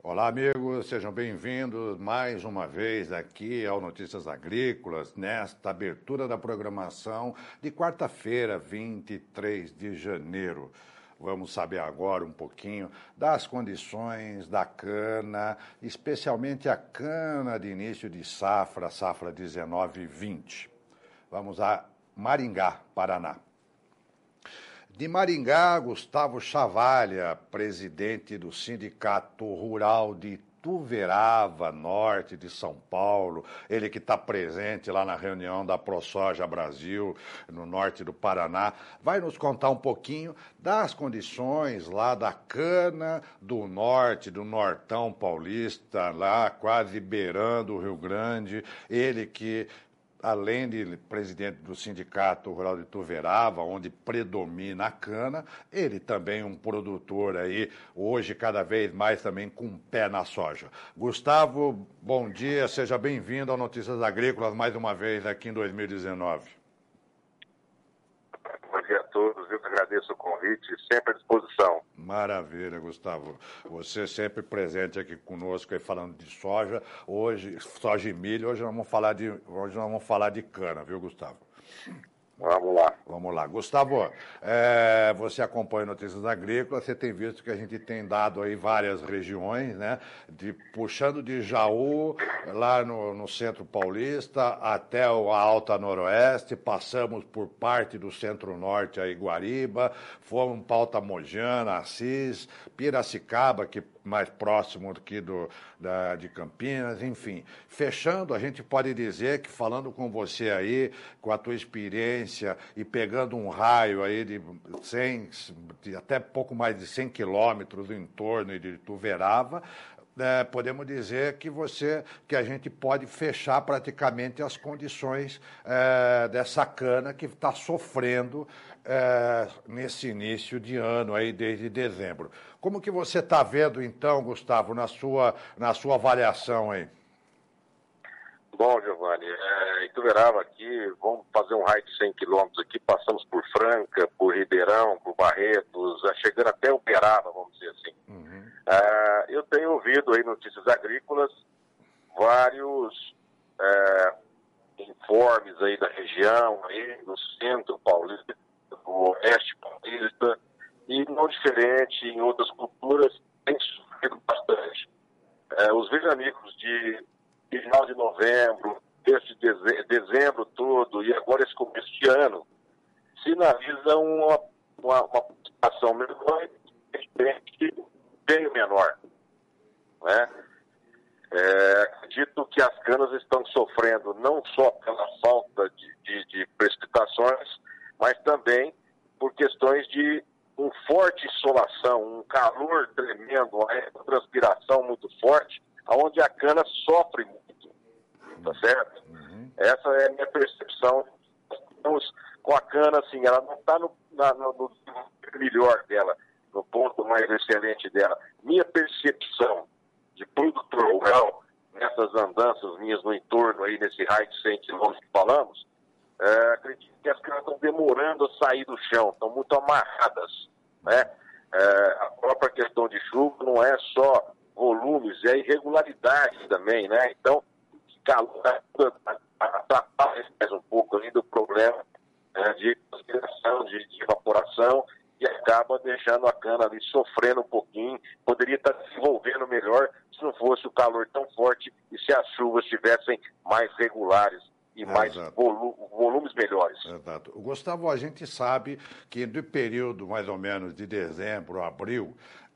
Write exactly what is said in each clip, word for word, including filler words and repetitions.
Olá, amigos, sejam bem-vindos mais uma vez aqui ao Notícias Agrícolas, nesta abertura da programação de quarta-feira, vinte e três de janeiro. Vamos saber agora um pouquinho das condições da cana, especialmente a cana de início de safra, safra dezenove vinte. Vamos a Maringá, Paraná. De Maringá, Gustavo Chavalha, presidente do Sindicato Rural de Ituverava, norte de São Paulo, ele que está presente lá na reunião da ProSoja Brasil, no norte do Paraná, vai nos contar um pouquinho das condições lá da cana do norte, do nortão paulista, lá quase beirando o Rio Grande, ele que, além de presidente do Sindicato Rural de Ituverava, onde predomina a cana, ele também é um produtor aí, hoje cada vez mais também com um pé na soja. Gustavo, bom dia, seja bem-vindo ao Notícias Agrícolas mais uma vez aqui em dois mil e dezenove. Bom dia a todos, eu que agradeço o convite, sempre à disposição. Maravilha, Gustavo. Você sempre presente aqui conosco, aí falando de soja, hoje, soja e milho, hoje nós vamos falar de, hoje nós vamos falar de cana, viu, Gustavo? Vamos lá. Vamos lá. Gustavo, é, você acompanha Notícias Agrícolas, você tem visto que a gente tem dado aí várias regiões, né? De, puxando de Jaú, lá no, no centro paulista, até a Alta Noroeste, passamos por parte do centro-norte, a Iguariba, fomos para Altamojana, Assis, Piracicaba, que mais próximo aqui do, da, de Campinas, enfim. Fechando, a gente pode dizer que, falando com você aí, com a tua experiência e pegando um raio aí de cem, de até pouco mais de cem quilômetros em torno de Ituverava, é, podemos dizer que você, que a gente pode fechar praticamente as condições é, dessa cana que está sofrendo é, nesse início de ano aí desde dezembro. Como que você está vendo então, Gustavo, na sua na sua avaliação aí? Bom, Giovanni, é, Ituverava aqui, vamos fazer um raio de cem quilômetros aqui, passamos por Franca, por Ribeirão, por Barretos, chegando até Uberaba, vamos dizer assim. Uhum. É, eu tenho ouvido aí Notícias Agrícolas, vários é, informes aí da região, aí do centro paulista, do oeste paulista, e não diferente em outras culturas, tem sofrido bastante. É, os veranicolos de final de novembro, terço de deze- dezembro todo, e agora esse começo de ano, sinalizam uma, uma, uma participação menor e bem menor. Né? É, acredito que as canas estão sofrendo não só pela falta de, de, de precipitações, mas também por questões de um forte insolação, um calor tremendo, uma transpiração muito forte, onde a cana sofre muito, tá certo? Uhum. Essa é a minha percepção. Estamos com a cana, assim, ela não está no, na, no, no melhor dela, no ponto mais excelente dela. Minha percepção de produtor rural, nessas andanças minhas no entorno, aí nesse raio de cem quilômetros que falamos, é, acredito que as canas estão demorando a sair do chão, estão muito amarradas, né? É, a própria questão de chuva não é só volumes, é irregularidade também, né? Então, calor atrapalha mais um pouco ali do problema né, de transpiração, de, de evaporação, e acaba deixando a cana ali sofrendo um pouquinho, poderia estar desenvolvendo melhor se não fosse o calor tão forte e se as chuvas estivessem mais regulares e é, mais volu volumes melhores. Exato. Gustavo, a gente sabe que do período mais ou menos de dezembro a abril,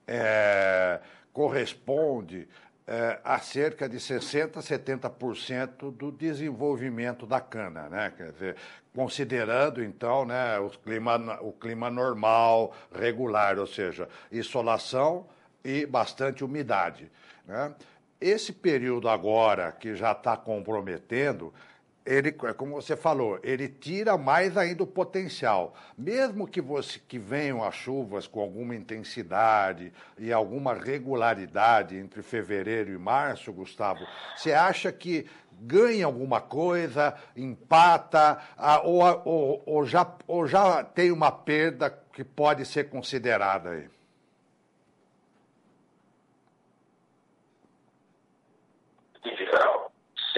é, corresponde é, a cerca de sessenta, setenta por cento do desenvolvimento da cana, né? Quer dizer, considerando então, né, o clima, o clima normal, regular, ou seja, insolação e bastante umidade, né? Esse período agora que já está comprometendo, ele, como você falou, ele tira mais ainda o potencial. Mesmo que, você, que venham as chuvas com alguma intensidade e alguma regularidade entre fevereiro e março, Gustavo, você acha que ganha alguma coisa, empata, ou, ou, ou, já, ou já tem uma perda que pode ser considerada aí?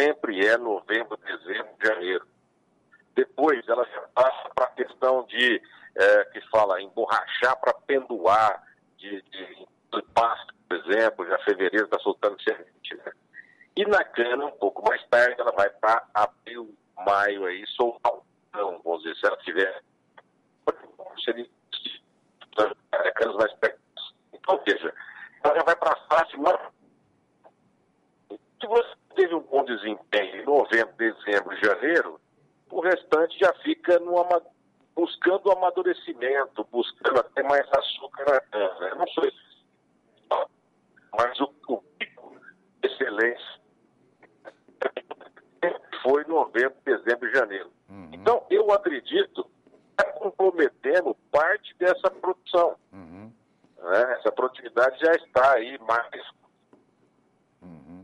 sempre é novembro, dezembro, janeiro. Depois ela já passa para a questão de, é, que fala, emborrachar para pendoar, de, de, de pasto, por exemplo, já fevereiro está soltando semente, né? E na cana, um pouco mais tarde, ela vai para abril, maio, aí, soltar um grão, vamos dizer, se ela tiver... Seria canas mais perto. Então, veja, ela já vai para a fase, mas se você teve um bom desempenho em novembro, dezembro e janeiro, o restante já fica no ama... buscando o amadurecimento, buscando até mais açúcar na cana. Eu não sei, mas o, o pico de excelência foi novembro, dezembro e janeiro. Uhum. Então, eu acredito que está comprometendo parte dessa produção. Uhum. Né? Essa produtividade já está aí mais... Uhum.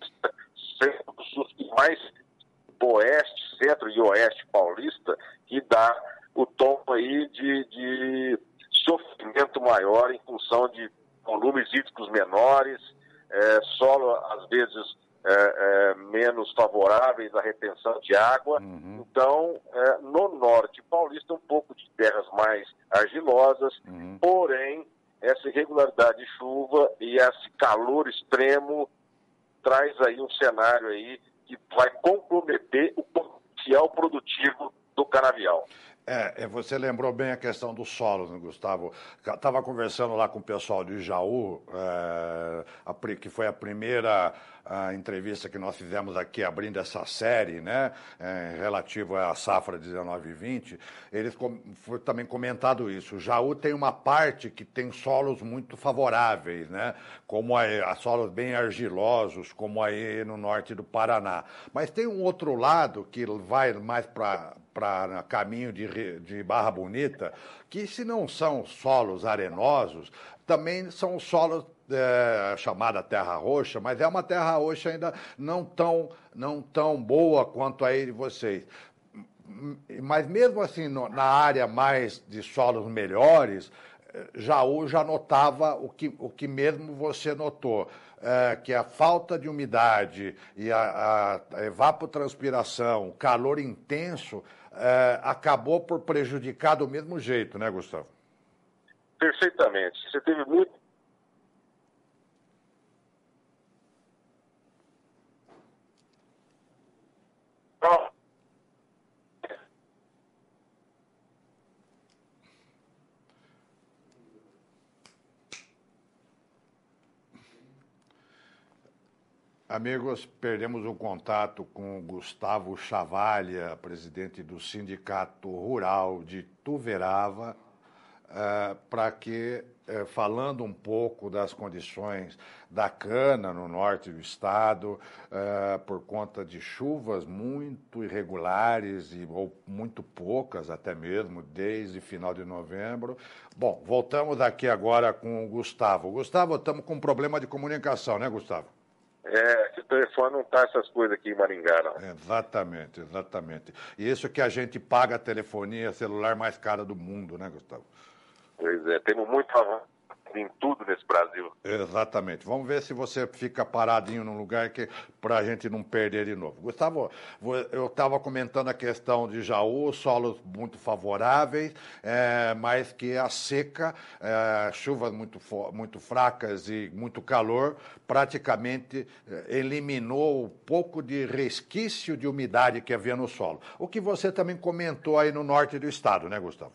mais oeste, centro e oeste paulista, que dá o tom aí de, de sofrimento maior em função de volumes hídricos menores, é, solo, às vezes, é, é, menos favoráveis à retenção de água. Uhum. Então, é, no norte paulista, um pouco de terras mais argilosas, uhum. porém, essa irregularidade de chuva e esse calor extremo traz aí um cenário aí que vai comprometer o potencial produtivo do canavial. É, você lembrou bem a questão do solo, né, Gustavo? Estava conversando lá com o pessoal de Jaú, é, a, que foi a primeira a entrevista que nós fizemos aqui abrindo essa série, né, é, relativo à safra dezenove e vinte. Eles com, foi também comentado isso. O Jaú tem uma parte que tem solos muito favoráveis, né, como a, a solos bem argilosos, como aí no norte do Paraná. Mas tem um outro lado que vai mais para para caminho de, de Barra Bonita, que se não são solos arenosos, também são solos é, chamada terra roxa, mas é uma terra roxa ainda não tão, não tão boa quanto aí de vocês. Mas mesmo assim, no, na área mais de solos melhores, Jaú já notava o que, o que mesmo você notou, é, que a falta de umidade e a, a evapotranspiração, o calor intenso, é, acabou por prejudicar do mesmo jeito, né, Gustavo? Perfeitamente. Você teve muito... Amigos, perdemos o contato com o Gustavo Chavalha, presidente do Sindicato Rural de Tuverava, uh, para que, uh, falando um pouco das condições da cana no norte do estado, uh, por conta de chuvas muito irregulares e, ou muito poucas até mesmo, desde final de novembro. Bom, voltamos aqui agora com o Gustavo. Gustavo, estamos com um problema de comunicação, né, Gustavo? É, o telefone não está essas coisas aqui em Maringá, não. Exatamente, exatamente. E isso que a gente paga a telefonia celular mais cara do mundo, né, Gustavo? Pois é, temos muito avanço em tudo nesse Brasil. Exatamente. Vamos ver se você fica paradinho num lugar que para a gente não perder de novo. Gustavo, eu estava comentando a questão de Jaú, solos muito favoráveis, é, mas que a seca, é, chuvas muito, muito fracas e muito calor, praticamente é, eliminou o pouco de resquício de umidade que havia no solo. O que você também comentou aí no norte do estado, né, Gustavo?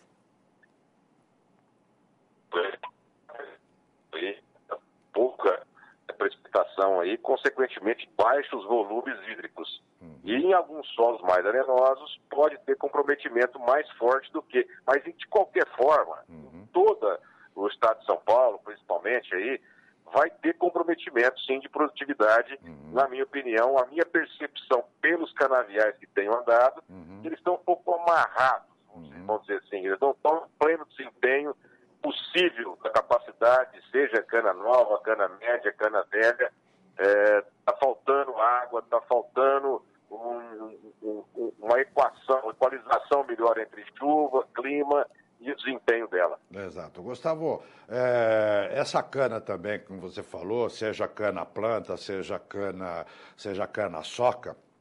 Pouca precipitação aí, consequentemente baixos volumes hídricos. Uhum. E em alguns solos mais arenosos pode ter comprometimento mais forte do que, mas de qualquer forma, uhum. todo o estado de São Paulo, principalmente aí, vai ter comprometimento sim de produtividade, uhum. na minha opinião, a minha percepção pelos canaviais que tenho andado, uhum. eles estão um pouco amarrados, uhum. vamos dizer assim, eles não estão em pleno desempenho possível da capacidade, seja cana nova, cana média, cana velha, está é, faltando água, está faltando um, um, uma equação, uma equalização melhor entre chuva, clima e o desempenho dela. Exato. Gustavo, é, essa cana também, como você falou, seja cana planta, seja cana, seja cana soca,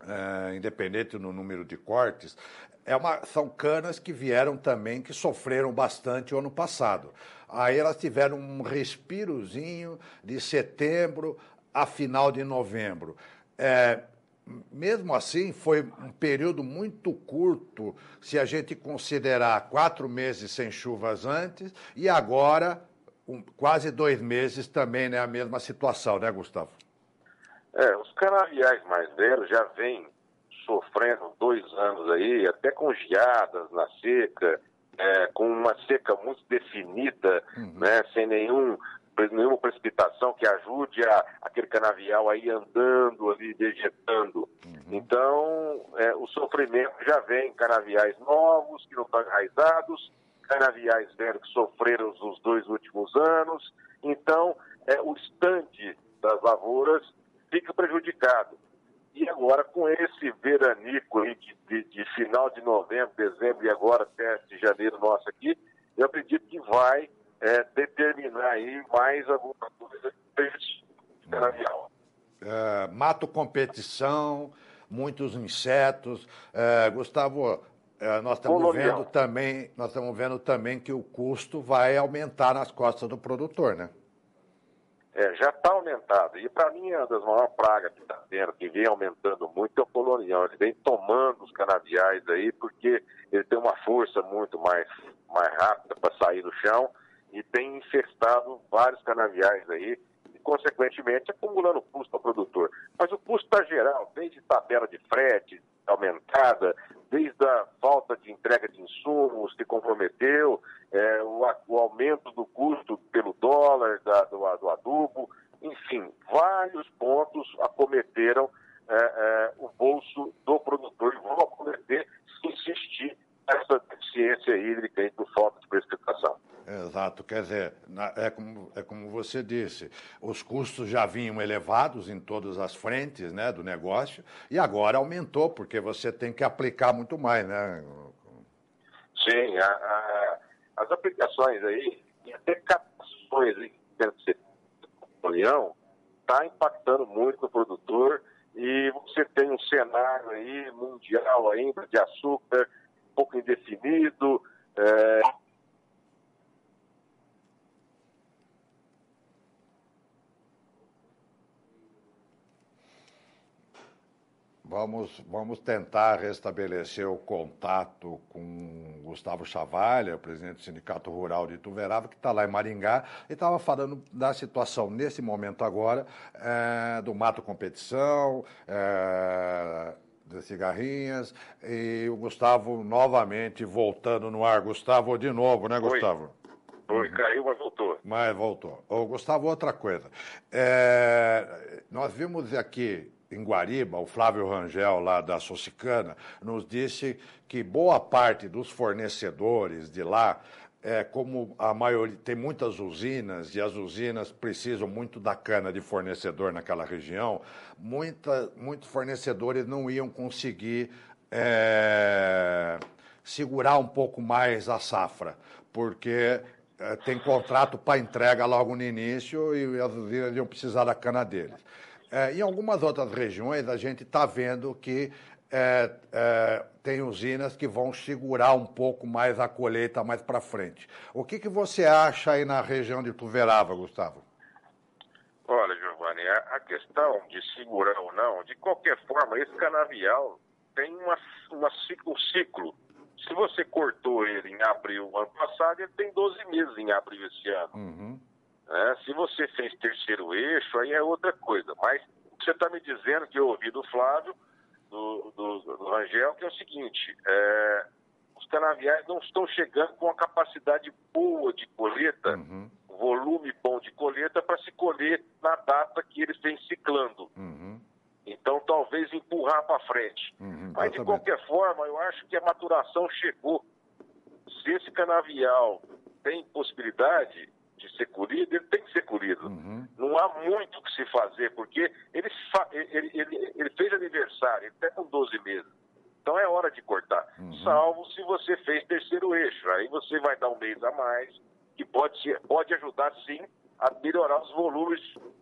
é, independente no número de cortes, é uma, são canas que vieram também, que sofreram bastante o ano passado. Aí elas tiveram um respirozinho de setembro a final de novembro. É, mesmo assim, foi um período muito curto, se a gente considerar quatro meses sem chuvas antes, e agora um, quase dois meses também, né, a mesma situação, né, Gustavo? É, os canaviais mais velhos já vêm sofrendo dois anos aí, até com geadas na seca, é, com uma seca muito definida, uhum. né, sem nenhum, nenhuma precipitação que ajude a, aquele canavial aí andando ali, vegetando. Uhum. Então, é, o sofrimento já vem, canaviais novos, que não estão enraizados, canaviais velhos que sofreram os dois últimos anos. Então, é, o estande das lavouras fica prejudicado. E agora, com esse veranico aí de, de, de final de novembro, dezembro e agora até de janeiro nosso aqui, eu acredito que vai é, determinar aí mais alguma coisa canavial. É, mato competição, muitos insetos. É, Gustavo, é, nós estamos vendo também, nós estamos vendo também que o custo vai aumentar nas costas do produtor, né? É, já está aumentado. E para mim, uma das maiores pragas que está tendo, que vem aumentando muito, é o colonial. Ele vem tomando os canaviais aí, porque ele tem uma força muito mais, mais rápida para sair do chão e tem infestado vários canaviais aí, e, consequentemente, acumulando custo ao produtor. Mas o custo está geral, desde tabela de frete aumentada, desde a falta de entrega de insumos que comprometeu, é, o, o aumento do custo pelo dólar, da, do, do adubo, enfim, vários pontos acometeram é, é, o bolso do produtor e vão acometer se insistir nessa deficiência hídrica e por falta de precipitação. Exato, quer dizer, é como, é como você disse, os custos já vinham elevados em todas as frentes, né, do negócio, e agora aumentou, porque você tem que aplicar muito mais, né? Sim, a, a, as aplicações aí, e até captações aí, que tem que ser União, está impactando muito no produtor, e você tem um cenário aí mundial ainda de açúcar, um pouco indefinido, é, Vamos, vamos tentar restabelecer o contato com o Gustavo Chavalha, o presidente do Sindicato Rural de Ituverava, que está lá em Maringá, e estava falando da situação, nesse momento agora, é, do mato competição, é, das cigarrinhas, e o Gustavo novamente voltando no ar. Gustavo, de novo, né, Gustavo? Oi, Oi caiu, mas voltou. Mas voltou. Ô, Gustavo, outra coisa. É, nós vimos aqui em Guariba, o Flávio Rangel, lá da Socicana, nos disse que boa parte dos fornecedores de lá, é, como a maioria, tem muitas usinas, e as usinas precisam muito da cana de fornecedor naquela região, muita, muitos fornecedores não iam conseguir é, segurar um pouco mais a safra, porque é, tem contrato para entrega logo no início e as usinas iam precisar da cana deles. É, em algumas outras regiões, a gente está vendo que é, é, tem usinas que vão segurar um pouco mais a colheita mais para frente. O que, que você acha aí na região de Ituverava, Gustavo? Olha, Giovanni, a, a questão de segurar ou não, de qualquer forma, esse canavial tem uma, uma, um ciclo. Se você cortou ele em abril ano passado, ele tem doze meses em abril esse ano. Uhum. É, se você fez terceiro eixo, aí é outra coisa. Mas você está me dizendo, que eu ouvi do Flávio, do, do, do Rangel, que é o seguinte, é, os canaviais não estão chegando com a capacidade boa de colheita, uhum. volume bom de colheita, para se colher na data que eles vêm ciclando. Uhum. Então, talvez empurrar para frente. Uhum, Mas, de qualquer forma, eu acho que a maturação chegou. Se esse canavial tem possibilidade de ser colhido, ele tem que ser colhido. Uhum. Não há muito o que se fazer, porque ele, ele, ele, ele fez aniversário, ele está com doze meses. Então é hora de cortar. Uhum. Salvo se você fez terceiro eixo. Aí você vai dar um mês a mais, que pode, ser, pode ajudar, sim, a melhorar os volumes de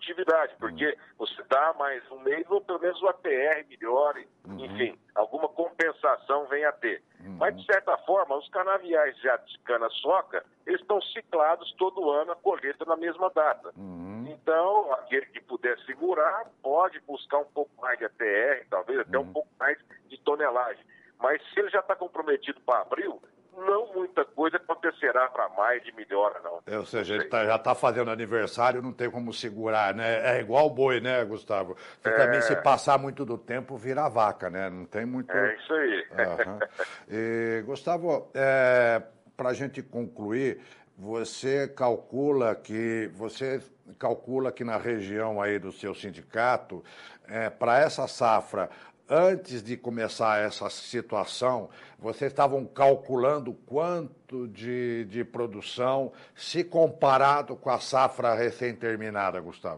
produtividade, porque uhum. você dá mais um mês ou pelo menos o A T R melhore, uhum. enfim, alguma compensação vem a ter. Uhum. Mas, de certa forma, os canaviais já de cana-soca, eles estão ciclados todo ano a colheita na mesma data. Uhum. Então, aquele que puder segurar, pode buscar um pouco mais de A T R, talvez até uhum. um pouco mais de tonelagem. Mas se ele já está comprometido para abril, não muita coisa acontecerá para maio de melhora, não. É, ou seja, ele tá, já está fazendo aniversário, não tem como segurar, né? É igual o boi, né, Gustavo? Você é... também, se passar muito do tempo, vira vaca, né? Não tem muito... É isso aí. Uhum. E, Gustavo, é, para a gente concluir, você calcula que você calcula que na região aí do seu sindicato, é, para essa safra, antes de começar essa situação, vocês estavam calculando quanto de, de produção, se comparado com a safra recém-terminada, Gustavo?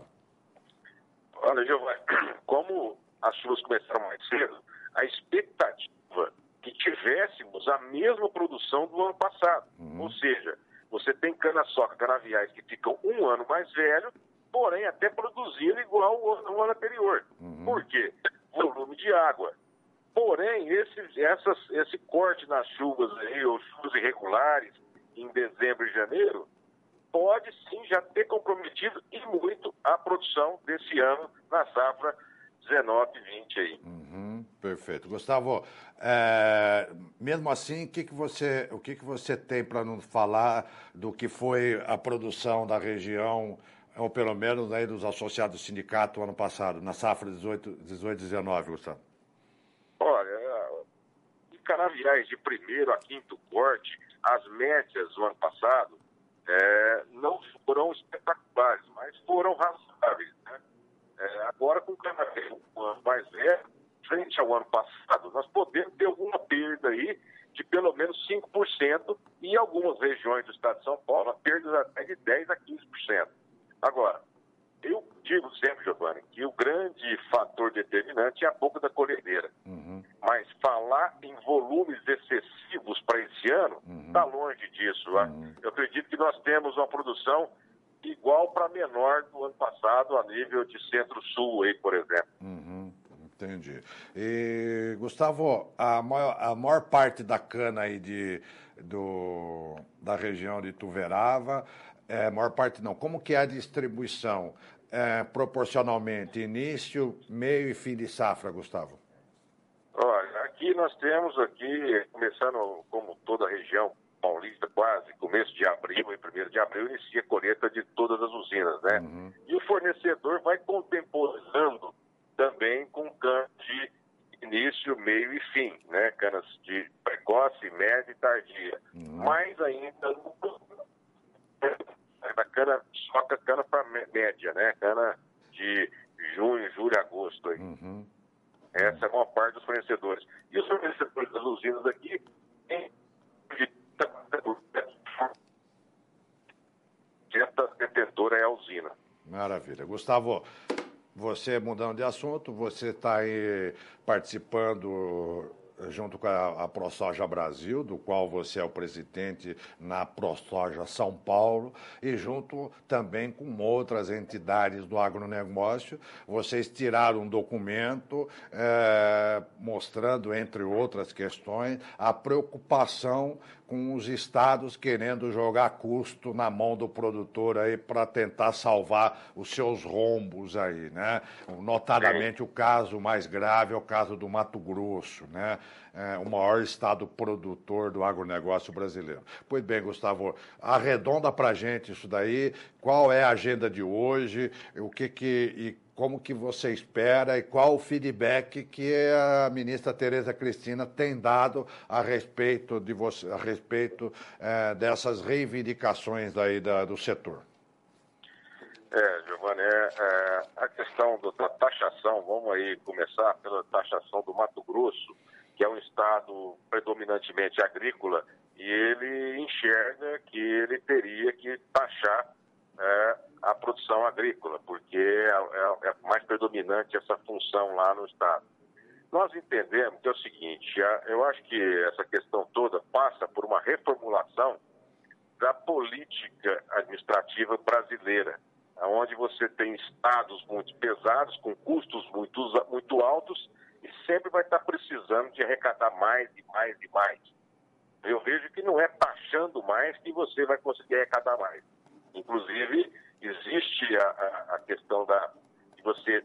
Olha, Giovanni, como as chuvas começaram mais cedo, a expectativa que tivéssemos a mesma produção do ano passado. Uhum. Ou seja, você tem cana-soca, canaviais que ficam um ano mais velho, porém até produzindo igual ao ano anterior. Uhum. Por quê? Volume de água. Porém, esse, essas, esse corte nas chuvas aí, ou chuvas irregulares, em dezembro e janeiro, pode sim já ter comprometido e muito a produção desse ano na safra dezenove vinte aí. Uhum, perfeito. Gustavo, é, mesmo assim, o que, que você, o que, que você tem para nos falar do que foi a produção da região, ou pelo menos aí dos associados do sindicato ano passado, na safra dezoito, dezoito, dezenove, Gustavo? Olha, em canaviais de primeiro a quinto corte, as médias do ano passado é, não foram espetaculares, mas foram razoáveis, né? É, agora, com o canavial um ano mais velho, frente ao ano passado, nós podemos ter alguma perda aí de pelo menos cinco por cento e em algumas regiões do estado de São Paulo, perdas até de dez por cento a quinze por cento. Agora, eu digo sempre, Giovanni, que o grande fator determinante é a boca da colhedeira. Uhum. Mas falar em volumes excessivos para esse ano está uhum. longe disso. Uhum. Eu acredito que nós temos uma produção igual para menor do ano passado, a nível de Centro-Sul, aí, por exemplo. Uhum. Entendi. E, Gustavo, a maior, a maior parte da cana aí de, do, da região de Ituverava, é, maior parte não, como que é a distribuição é, proporcionalmente, início, meio e fim de safra, Gustavo? Olha, aqui nós temos, aqui, começando como toda a região paulista, quase, começo de abril, em primeiro de abril, inicia a colheita de todas as usinas, né? Uhum. E o fornecedor vai contemporizando também com canas de início, meio e fim, né? Canas de precoce, média e tardia. Uhum. Mais ainda da cana, soca cana para média, né? Cana de junho, julho, agosto aí. Uhum. Essa é a maior parte dos fornecedores. E os fornecedores das usinas aqui têm essa detentora é a usina. Maravilha. Gustavo, você, mudando de assunto, você está aí participando junto com a, a ProSoja Brasil, do qual você é o presidente na ProSoja São Paulo, e junto também com outras entidades do agronegócio. Vocês tiraram um documento é, mostrando, entre outras questões, a preocupação com os estados querendo jogar custo na mão do produtor aí para tentar salvar os seus rombos aí, né? Notadamente o caso mais grave é o caso do Mato Grosso, né? É, o maior estado produtor do agronegócio brasileiro. Pois bem, Gustavo, arredonda para a gente isso daí, qual é a agenda de hoje, o que que... E como que você espera e qual o feedback que a ministra Tereza Cristina tem dado a respeito, de você, a respeito é, dessas reivindicações aí da, do setor? É, Giovanni, é, é, a questão do, da taxação, vamos aí começar pela taxação do Mato Grosso, que é um estado predominantemente agrícola, e ele enxerga que ele teria que taxar é, a produção agrícola, porque é, é, é mais predominante essa função lá no estado. Nós entendemos que é o seguinte, eu acho que essa questão toda passa por uma reformulação da política administrativa brasileira. onde você tem estados muito pesados, com custos muito, muito altos, e sempre vai estar precisando de arrecadar mais e mais e mais. Eu vejo que não é taxando mais que você vai conseguir arrecadar mais. Inclusive, existe a, a, a questão da, de você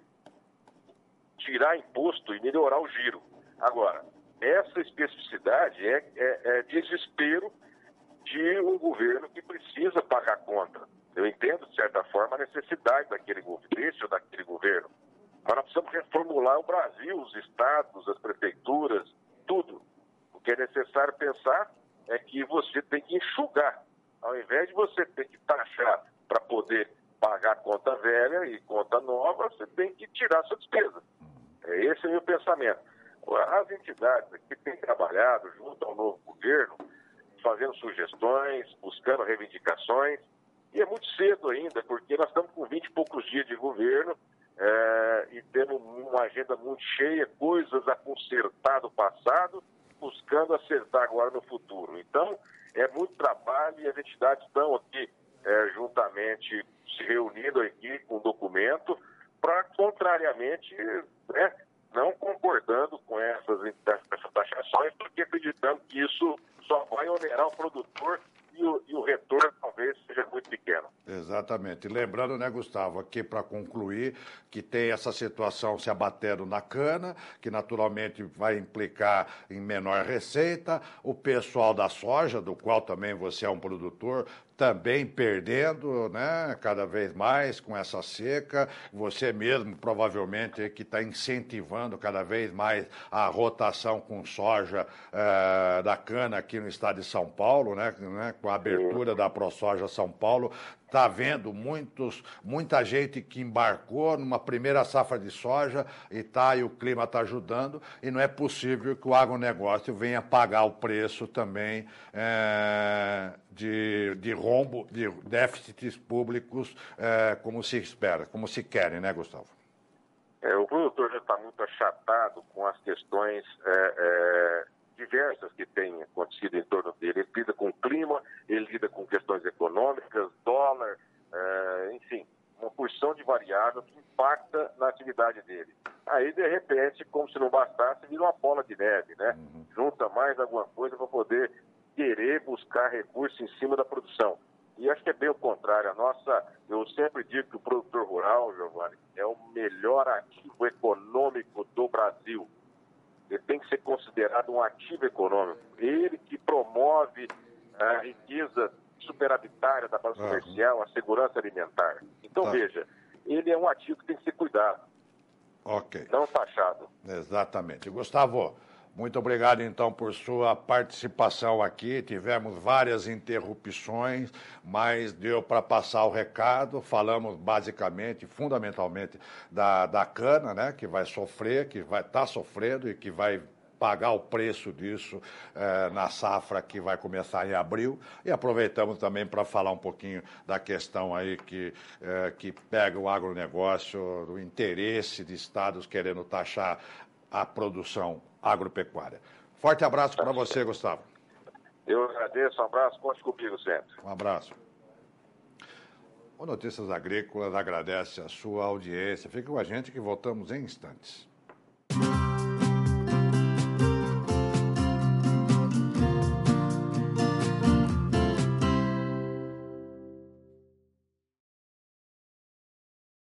tirar imposto e melhorar o giro. Agora, essa especificidade é, é, é desespero de um governo que precisa pagar conta. Eu entendo, de certa forma, a necessidade daquele desse ou daquele governo. Mas nós precisamos reformular o Brasil, os estados, as prefeituras, tudo. O que é necessário pensar é que você tem que enxugar. Ao invés de você ter que taxar para poder pagar conta velha e conta nova, você tem que tirar sua despesa. Esse é o meu pensamento. As entidades que têm trabalhado junto ao novo governo, fazendo sugestões, buscando reivindicações, e é muito cedo ainda, porque nós estamos com vinte e poucos dias de governo é, e temos uma agenda muito cheia, coisas a consertar do passado, buscando acertar agora no futuro. Então, é muito trabalho e as entidades estão aqui é, juntamente se reunindo aqui com o documento para, contrariamente, né, não concordando com essas, essas taxações, porque acreditando que isso só vai onerar o produtor e o, e o retorno talvez seja muito pequeno. Exatamente. E lembrando, né, Gustavo, aqui para concluir, que tem essa situação se abatendo na cana, que naturalmente vai implicar em menor receita, o pessoal da soja, do qual também você é um produtor, também perdendo, né, cada vez mais com essa seca, você mesmo provavelmente que está incentivando cada vez mais a rotação com soja eh, da cana aqui no estado de São Paulo, né, né, com a abertura da ProSoja São Paulo. Está vendo muitos, muita gente que embarcou numa primeira safra de soja e, tá, e o clima está ajudando, e não é possível que o agronegócio venha pagar o preço também é, de, de rombo, de déficits públicos, é, como se espera, como se querem, né, Gustavo? É, o produtor já está muito achatado com as questões é, é, diversas que têm acontecido em torno dele. Ele lida com o clima, ele lida com questões econômicas, dólar, é, enfim, uma porção de variáveis que impacta na atividade dele. Aí, de repente, como se não bastasse, vira uma bola de neve, né? Uhum. Junta mais alguma coisa para poder querer buscar recursos em cima da produção. E acho que é bem o contrário. A nossa, eu sempre digo que o produtor rural, Giovanni, é o melhor ativo econômico do Brasil. Ele tem que ser considerado um ativo econômico. Ele que promove a riqueza superavitária da base comercial, a segurança alimentar. Então, tá. Veja, ele é um ativo que tem que ser cuidado. Ok. Não taxado. Exatamente. Gustavo, muito obrigado, então, por sua participação aqui. Tivemos várias interrupções, mas deu para passar o recado. Falamos basicamente, fundamentalmente, da, da cana, né, que vai sofrer, que vai estar tá sofrendo e que vai pagar o preço disso eh, na safra que vai começar em abril. E aproveitamos também para falar um pouquinho da questão aí que, eh, que pega o agronegócio, do interesse de estados querendo taxar a produção agropecuária. Forte abraço para você, Gustavo. Eu agradeço, um abraço, conte comigo sempre. Um abraço. O Notícias Agrícolas agradece a sua audiência. Fique com a gente que voltamos em instantes.